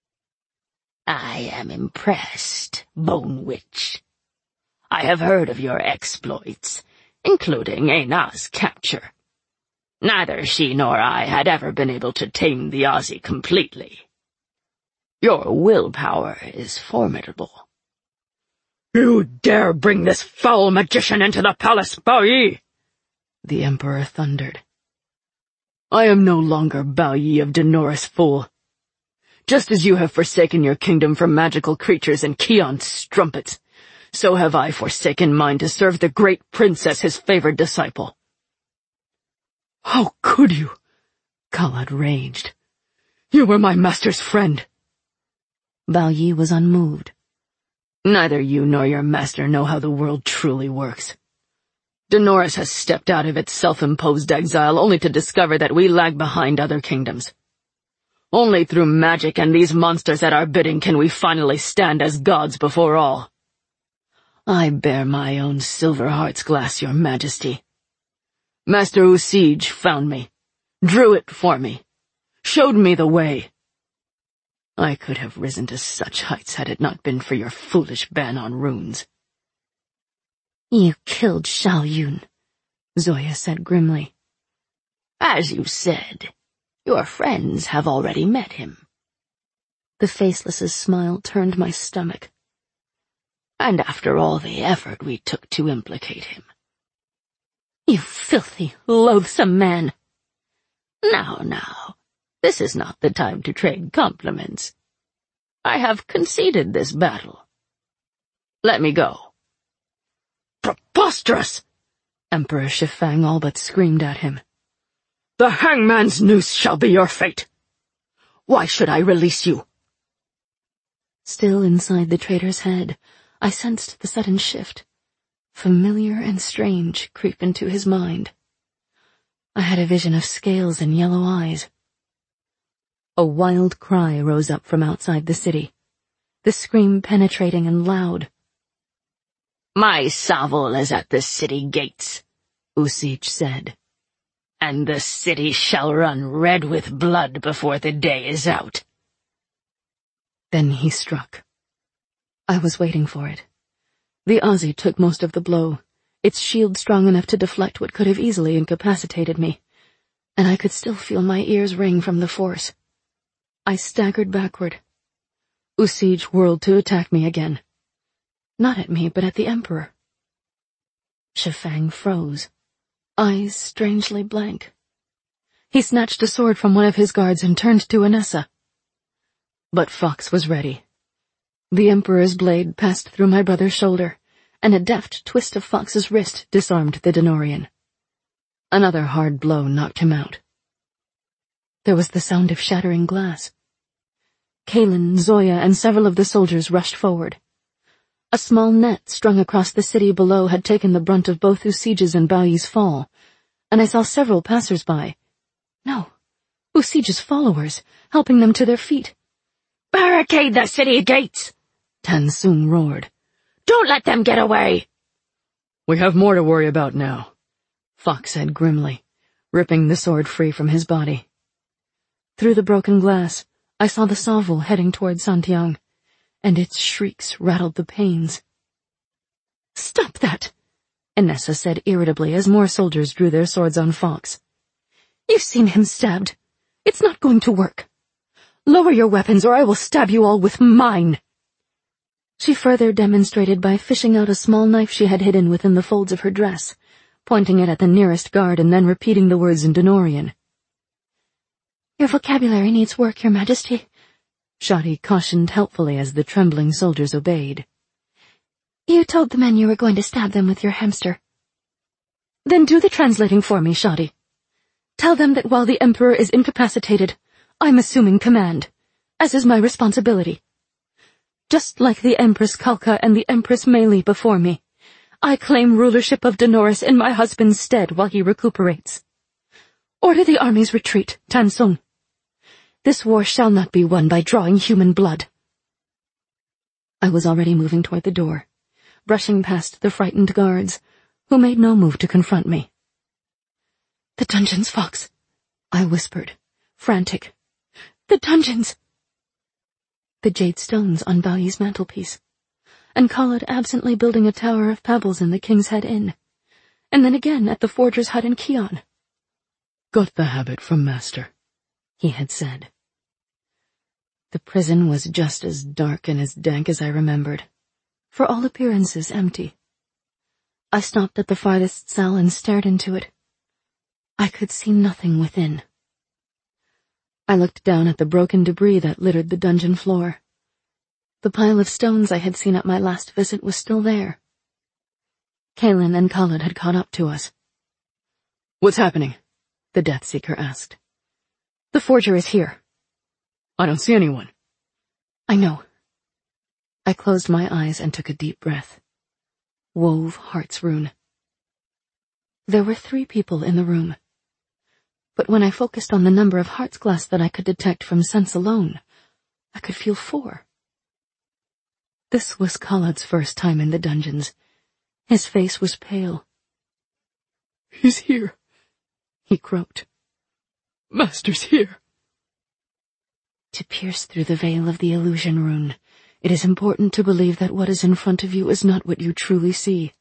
I am impressed, Bone Witch. I have heard of your exploits, including Ena's capture. Neither she nor I had ever been able to tame the Aussie completely. Your willpower is formidable. "You dare bring this foul magician into the palace, Baiyi!" the Emperor thundered. "I am no longer Baiyi of Denoris, fool. Just as you have forsaken your kingdom for magical creatures and Keon strumpets, so have I forsaken mine to serve the great prince as his favored disciple." "How could you?" Khalad raged. "You were my master's friend." Baiyi was unmoved. "Neither you nor your master know how the world truly works. Denoris has stepped out of its self-imposed exile only to discover that we lag behind other kingdoms. Only through magic and these monsters at our bidding can we finally stand as gods before all. I bear my own silver heart's glass, your majesty. Master Usij found me, drew it for me, showed me the way. I could have risen to such heights had it not been for your foolish ban on runes." You killed Xiaoyun, Zoya said grimly. As you said, your friends have already met him. The Faceless's smile turned my stomach. And after all the effort we took to implicate him. You filthy, loathsome man. Now, this is not the time to trade compliments. I have conceded this battle. Let me go. Preposterous! Emperor Shifang all but screamed at him. The hangman's noose shall be your fate. Why should I release you? Still inside the traitor's head, I sensed the sudden shift, familiar and strange, creep into his mind. I had a vision of scales and yellow eyes. A wild cry rose up from outside the city, the scream penetrating and loud. My Savul is at the city gates, Usij said, and the city shall run red with blood before the day is out. Then he struck. I was waiting for it. The Aussie took most of the blow, its shield strong enough to deflect what could have easily incapacitated me, and I could still feel my ears ring from the force. I staggered backward. Usij whirled to attack me again. Not at me, but at the Emperor. Shifang froze, eyes strangely blank. He snatched a sword from one of his guards and turned to Anessa. But Fox was ready. The Emperor's blade passed through my brother's shoulder, and a deft twist of Fox's wrist disarmed the Denorian. Another hard blow knocked him out. There was the sound of shattering glass. Kalen, Zoya, and several of the soldiers rushed forward. A small net strung across the city below had taken the brunt of both Usij's and Baoyi's fall, and I saw several passers-by. No, Usij's followers, helping them to their feet. Barricade the city gates! Tan Sung roared. Don't let them get away! We have more to worry about now, Fox said grimly, ripping the sword free from his body. Through the broken glass, I saw the Savul heading toward Santiang, and its shrieks rattled the panes. Stop that! Anessa said irritably as more soldiers drew their swords on Fox. You've seen him stabbed. It's not going to work. Lower your weapons or I will stab you all with mine. She further demonstrated by fishing out a small knife she had hidden within the folds of her dress, pointing it at the nearest guard and then repeating the words in Denorian. Your vocabulary needs work, Your Majesty, Shadi cautioned helpfully as the trembling soldiers obeyed. You told the men you were going to stab them with your hamster. Then do the translating for me, Shadi. Tell them that while the Emperor is incapacitated, I'm assuming command, as is my responsibility. Just like the Empress Kalka and the Empress Meili before me, I claim rulership of Denoris in my husband's stead while he recuperates. Order the army's retreat, Tan Sung. This war shall not be won by drawing human blood. I was already moving toward the door, brushing past the frightened guards, who made no move to confront me. The dungeons, Fox, I whispered, frantic. The dungeons! The jade stones on Baoyi's mantelpiece, and Khalid absently building a tower of pebbles in the King's Head Inn, and then again at the forger's hut in Kion. Got the habit from Master, he had said. The prison was just as dark and as dank as I remembered, for all appearances empty. I stopped at the farthest cell and stared into it. I could see nothing within. I looked down at the broken debris that littered the dungeon floor. The pile of stones I had seen at my last visit was still there. Kalen and Khalid had caught up to us. What's happening? The Death Seeker asked. The forger is here. I don't see anyone. I know. I closed my eyes and took a deep breath. Wove Heart's rune. There were 3 people in the room. But when I focused on the number of heart's glass that I could detect from sense alone, I could feel 4. This was Khalid's first time in the dungeons. His face was pale. He's here, he croaked. Master's here. To pierce through the veil of the illusion rune, it is important to believe that what is in front of you is not what you truly see.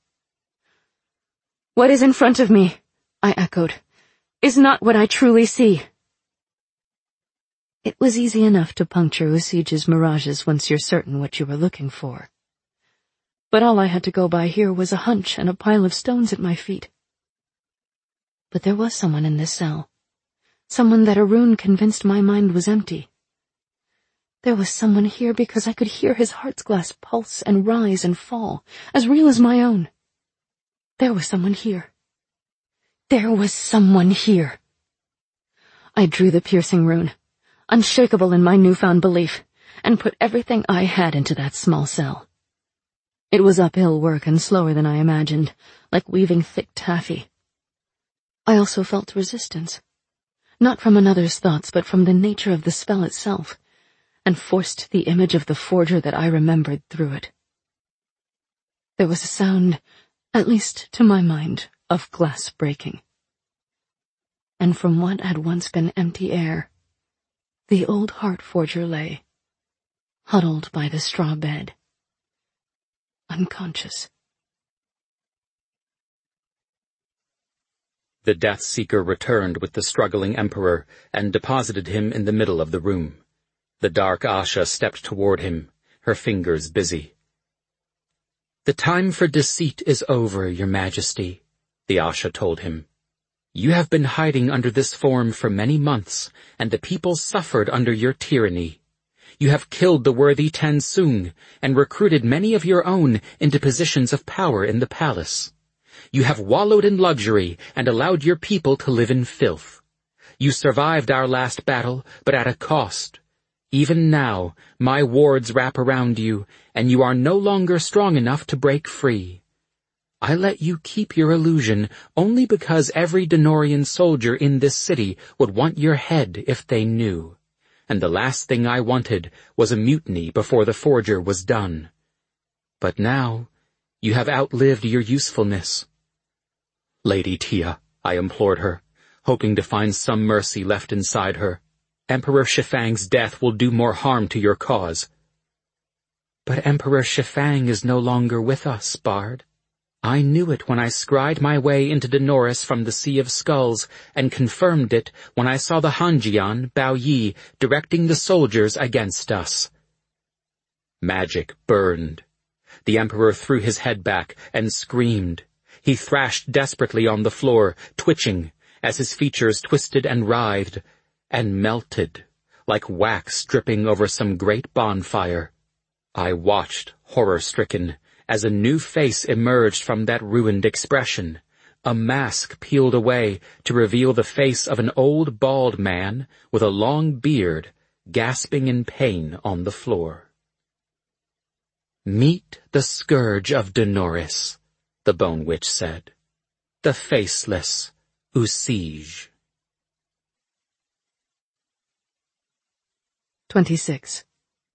What is in front of me, I echoed, is not what I truly see. It was easy enough to puncture Usige's mirages once you're certain what you were looking for. But all I had to go by here was a hunch and a pile of stones at my feet. But there was someone in this cell. Someone that Arun convinced my mind was empty. There was someone here because I could hear his heart's glass pulse and rise and fall, as real as my own. There was someone here. There was someone here. I drew the piercing rune, unshakable in my newfound belief, and put everything I had into that small cell. It was uphill work and slower than I imagined, like weaving thick taffy. I also felt resistance, not from another's thoughts, but from the nature of the spell itself, and forced the image of the forger that I remembered through it. There was a sound, at least to my mind, of glass breaking. And from what had once been empty air, the old heart forger lay, huddled by the straw bed, unconscious. The Death Seeker returned with the struggling Emperor and deposited him in the middle of the room. The dark Asha stepped toward him, her fingers busy. "The time for deceit is over, Your Majesty," the Asha told him. "You have been hiding under this form for many months, and the people suffered under your tyranny. You have killed the worthy Tan Sung and recruited many of your own into positions of power in the palace. You have wallowed in luxury and allowed your people to live in filth. You survived our last battle, but at a cost. Even now, my wards wrap around you, and you are no longer strong enough to break free. I let you keep your illusion only because every Denorian soldier in this city would want your head if they knew. And the last thing I wanted was a mutiny before the forger was done. But now, you have outlived your usefulness." "Lady Tia," I implored her, hoping to find some mercy left inside her. "Emperor Shifang's death will do more harm to your cause." "But Emperor Shifang is no longer with us, Bard. I knew it when I scried my way into Denoris from the Sea of Skulls, and confirmed it when I saw the Hanjian, Bao Yi, directing the soldiers against us." Magic burned. The Emperor threw his head back and screamed. He thrashed desperately on the floor, twitching, as his features twisted and writhed, and melted, like wax dripping over some great bonfire. I watched, horror-stricken, as a new face emerged from that ruined expression. A mask peeled away to reveal the face of an old bald man with a long beard, gasping in pain on the floor. "Meet the scourge of Denoris," the Bone Witch said. "The faceless Usige." 26.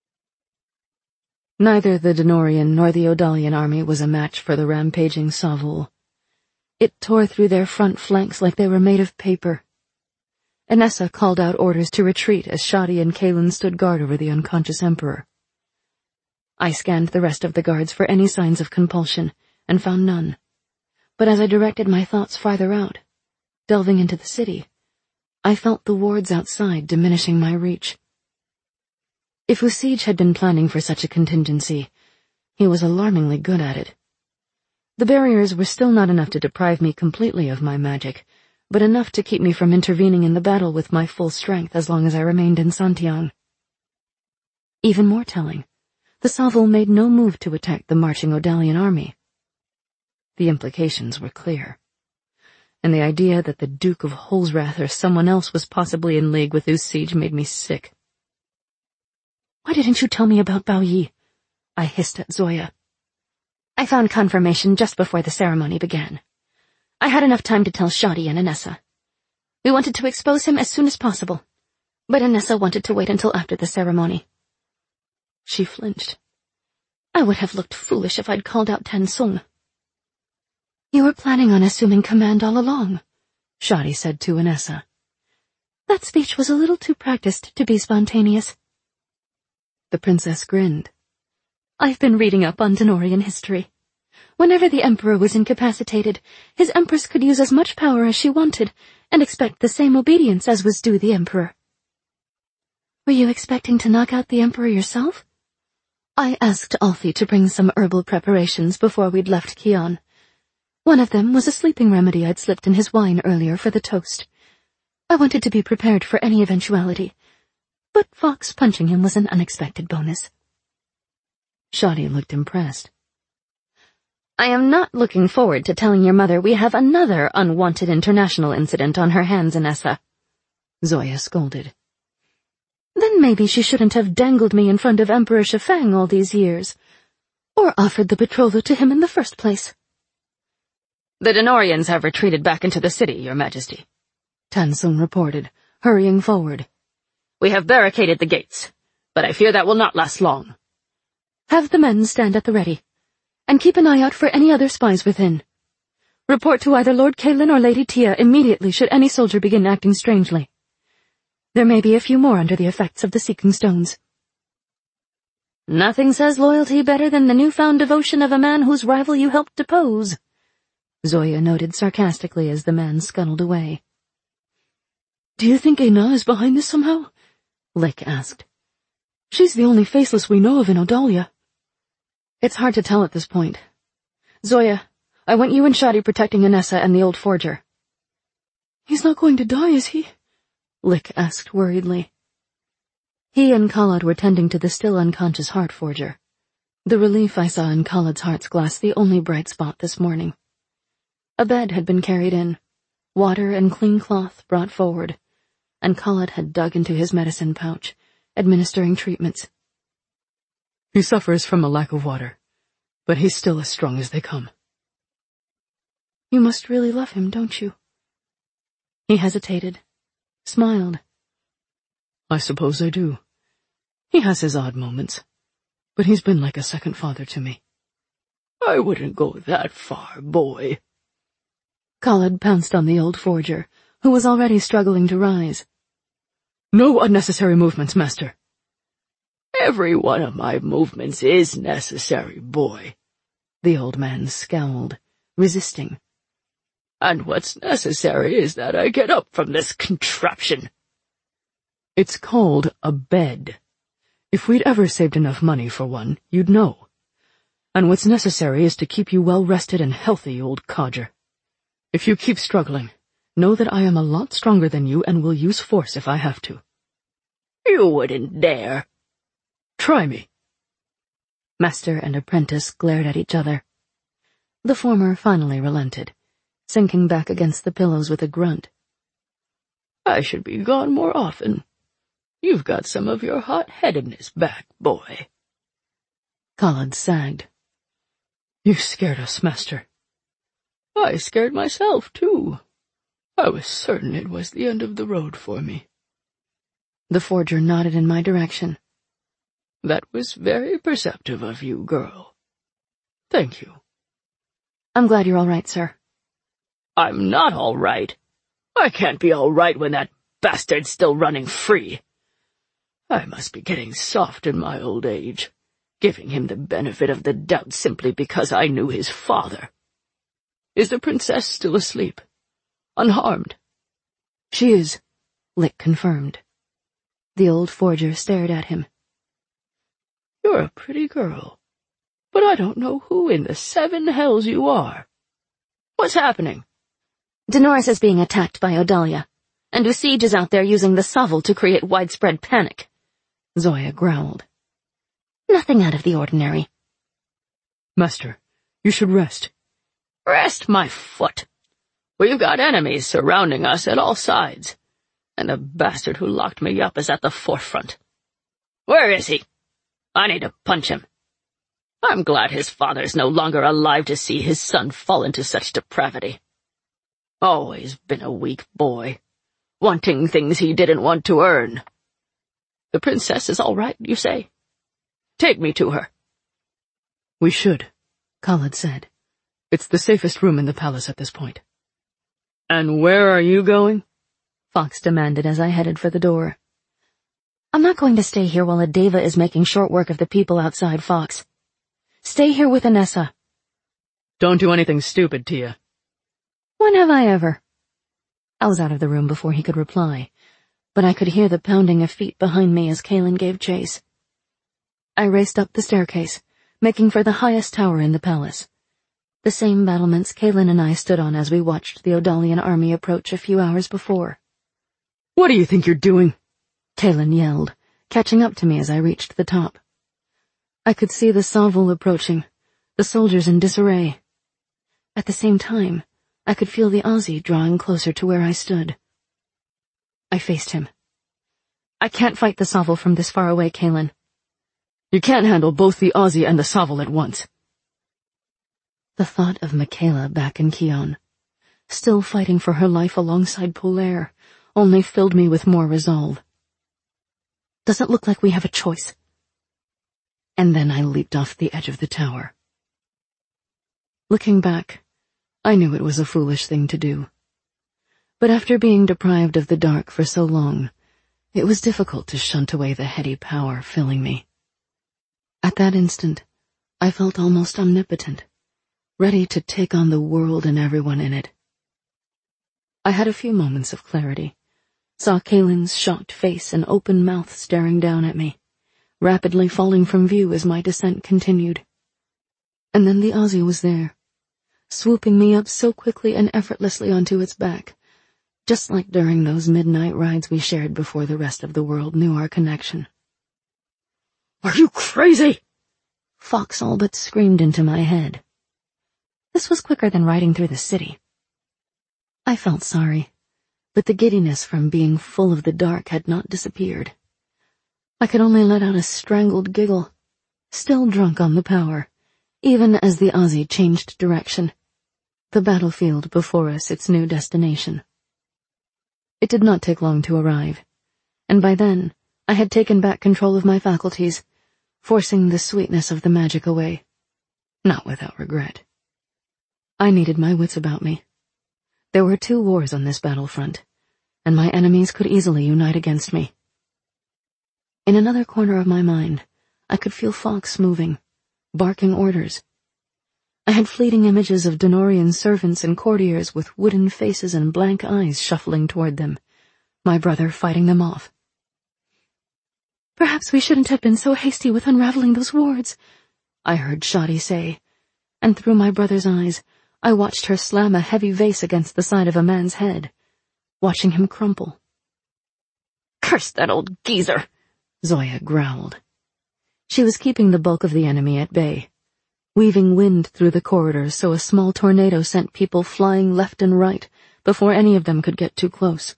Neither the Denorian nor the Odalian army was a match for the rampaging Savul. It tore through their front flanks like they were made of paper. Anessa called out orders to retreat as Shadi and Kalen stood guard over the unconscious Emperor. I scanned the rest of the guards for any signs of compulsion, and found none. But as I directed my thoughts farther out, delving into the city, I felt the wards outside diminishing my reach. If Usige had been planning for such a contingency, he was alarmingly good at it. The barriers were still not enough to deprive me completely of my magic, but enough to keep me from intervening in the battle with my full strength as long as I remained in Santiang. Even more telling, the Savul made no move to attack the marching Odalian army. The implications were clear, and the idea that the Duke of Holsrath or someone else was possibly in league with Usige made me sick. "Why didn't you tell me about Bao Yi?" I hissed at Zoya. "I found confirmation just before the ceremony began. I had enough time to tell Shadi and Anessa. We wanted to expose him as soon as possible, but Anessa wanted to wait until after the ceremony." She flinched. "I would have looked foolish if I'd called out Tan Sung." "You were planning on assuming command all along," Shadi said to Anessa. "That speech was a little too practiced to be spontaneous." The princess grinned. "I've been reading up on Denorian history. Whenever the Emperor was incapacitated, his Empress could use as much power as she wanted, and expect the same obedience as was due the Emperor." Were you expecting to knock out the Emperor yourself? I asked Alfie to bring some herbal preparations before we'd left Kion. One of them was a sleeping remedy I'd slipped in his wine earlier for the toast. I wanted to be prepared for any eventuality, but Fox punching him was an unexpected bonus. Shadi looked impressed. I am not looking forward to telling your mother we have another unwanted international incident on her hands, Inessa, Zoya scolded. Then maybe she shouldn't have dangled me in front of Emperor Shifeng all these years, or offered the betrothal to him in the first place. The Denorians have retreated back into the city, Your Majesty, Tansung reported, hurrying forward. We have barricaded the gates, but I fear that will not last long. Have the men stand at the ready, and keep an eye out for any other spies within. Report to either Lord Cailan or Lady Tia immediately should any soldier begin acting strangely. There may be a few more under the effects of the Seeking Stones. Nothing says loyalty better than the newfound devotion of a man whose rival you helped depose, Zoya noted sarcastically as the man scuttled away. Do you think Aina is behind this somehow? Lick asked. She's the only faceless we know of in Odalia. It's hard to tell at this point. Zoya, I want you and Shadi protecting Inessa and the old forger. He's not going to die, is he? Lick asked worriedly. He and Khalid were tending to the still unconscious heart forger. The relief I saw in Khalid's heart's glass the only bright spot this morning. A bed had been carried in, water and clean cloth brought forward, and Khalid had dug into his medicine pouch, administering treatments. He suffers from a lack of water, but he's still as strong as they come. You must really love him, don't you? He hesitated, smiled. I suppose I do. He has his odd moments, but he's been like a second father to me. I wouldn't go that far, boy. Khalid pounced on the old forger, who was already struggling to rise. No unnecessary movements, master. Every one of my movements is necessary, boy. The old man scowled, resisting. And what's necessary is that I get up from this contraption. It's called a bed. If we'd ever saved enough money for one, you'd know. And what's necessary is to keep you well rested and healthy, old codger. If you keep struggling, know that I am a lot stronger than you and will use force if I have to. You wouldn't dare. Try me. Master and apprentice glared at each other. The former finally relented, sinking back against the pillows with a grunt. I should be gone more often. You've got some of your hot-headedness back, boy. Khalid sagged. You scared us, master. I scared myself, too. I was certain it was the end of the road for me. The forger nodded in my direction. That was very perceptive of you, girl. Thank you. I'm glad you're all right, sir. I'm not all right. I can't be all right when that bastard's still running free. I must be getting soft in my old age, giving him the benefit of the doubt simply because I knew his father. Is the princess still asleep? Unharmed? She is, Lick confirmed. The old forger stared at him. You're a pretty girl, but I don't know who in the seven hells you are. What's happening? Denoris is being attacked by Odalia, and Usij is out there using the Sovel to create widespread panic, Zoya growled. Nothing out of the ordinary. Master, you should rest. Rest my foot. We've got enemies surrounding us at all sides, and the bastard who locked me up is at the forefront. Where is he? I need to punch him. I'm glad his father's no longer alive to see his son fall into such depravity. Always been a weak boy, wanting things he didn't want to earn. The princess is all right, you say? Take me to her. We should, Khalid said. It's the safest room in the palace at this point. And where are you going? Fox demanded as I headed for the door. I'm not going to stay here while Adeva is making short work of the people outside, Fox. Stay here with Inessa. Don't do anything stupid, Tia. When have I ever? I was out of the room before he could reply, but I could hear the pounding of feet behind me as Kaelin gave chase. I raced up the staircase, making for the highest tower in the palace. The same battlements Kaelin and I stood on as we watched the Odalian army approach a few hours before. "What do you think you're doing?" Kaelin yelled, catching up to me as I reached the top. I could see the Sovul approaching, the soldiers in disarray. At the same time, I could feel the Aussie drawing closer to where I stood. I faced him. "I can't fight the Sovul from this far away, Kaelin." "You can't handle both the Aussie and the Sovul at once." The thought of Michaela back in Kion, still fighting for her life alongside Polaire, only filled me with more resolve. "Doesn't look like we have a choice." And then I leaped off the edge of the tower. Looking back, I knew it was a foolish thing to do. But after being deprived of the dark for so long, it was difficult to shunt away the heady power filling me. At that instant, I felt almost omnipotent, ready to take on the world and everyone in it. I had a few moments of clarity, saw Kaelin's shocked face and open mouth staring down at me, rapidly falling from view as my descent continued. And then the Aussie was there, swooping me up so quickly and effortlessly onto its back, just like during those midnight rides we shared before the rest of the world knew our connection. "Are you crazy?" Fox all but screamed into my head. This was quicker than riding through the city. I felt sorry, but the giddiness from being full of the dark had not disappeared. I could only let out a strangled giggle, still drunk on the power, even as the Aussie changed direction, the battlefield before us its new destination. It did not take long to arrive, and by then I had taken back control of my faculties, forcing the sweetness of the magic away, not without regret. I needed my wits about me. There were 2 wars on this battlefront, and my enemies could easily unite against me. In another corner of my mind, I could feel Fox moving, barking orders. I had fleeting images of Denorian servants and courtiers with wooden faces and blank eyes shuffling toward them, my brother fighting them off. "Perhaps we shouldn't have been so hasty with unraveling those wards," I heard Shadi say, and through my brother's eyes, I watched her slam a heavy vase against the side of a man's head, watching him crumple. "Curse that old geezer," Zoya growled. She was keeping the bulk of the enemy at bay, weaving wind through the corridors so a small tornado sent people flying left and right before any of them could get too close.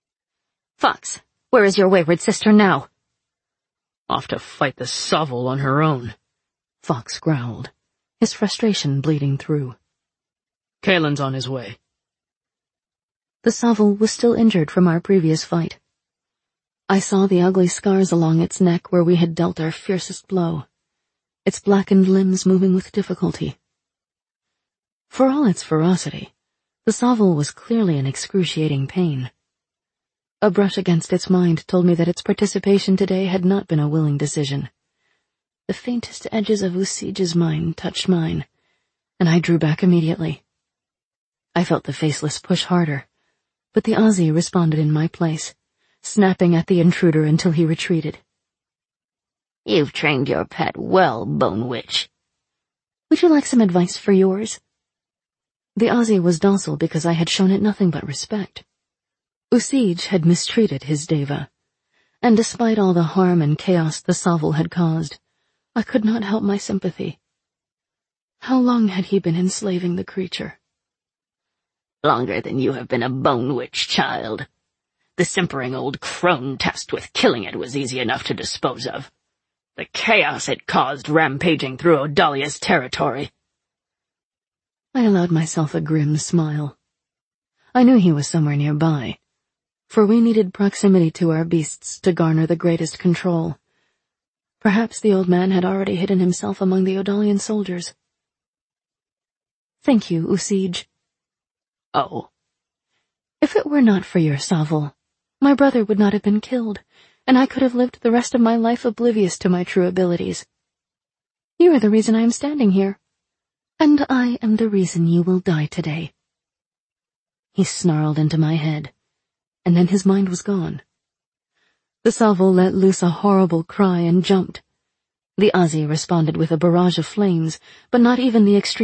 "Fox, where is your wayward sister now?" "Off to fight the Sovul on her own," Fox growled, his frustration bleeding through. "Kaelin's on his way." The Sovul was still injured from our previous fight. I saw the ugly scars along its neck where we had dealt our fiercest blow, its blackened limbs moving with difficulty. For all its ferocity, the Sovul was clearly in excruciating pain. A brush against its mind told me that its participation today had not been a willing decision. The faintest edges of Usige's mind touched mine, and I drew back immediately. I felt the Faceless push harder, but the Aussie responded in my place, snapping at the intruder until he retreated. "You've trained your pet well, Bone Witch." "Would you like some advice for yours?" The Aussie was docile because I had shown it nothing but respect. Usige had mistreated his Deva, and despite all the harm and chaos the Sovul had caused, I could not help my sympathy. How long had he been enslaving the creature? "Longer than you have been a Bone Witch, child. The simpering old crone tasked with killing it was easy enough to dispose of. The chaos it caused rampaging through Odalia's territory." I allowed myself a grim smile. I knew he was somewhere nearby, for we needed proximity to our beasts to garner the greatest control. Perhaps the old man had already hidden himself among the Odalian soldiers. "Thank you, Usige." "Oh." "If it were not for your Sovul, my brother would not have been killed, and I could have lived the rest of my life oblivious to my true abilities. You are the reason I am standing here, and I am the reason you will die today." He snarled into my head, and then his mind was gone. The Salvo let loose a horrible cry and jumped. The Aussie responded with a barrage of flames, but not even the extreme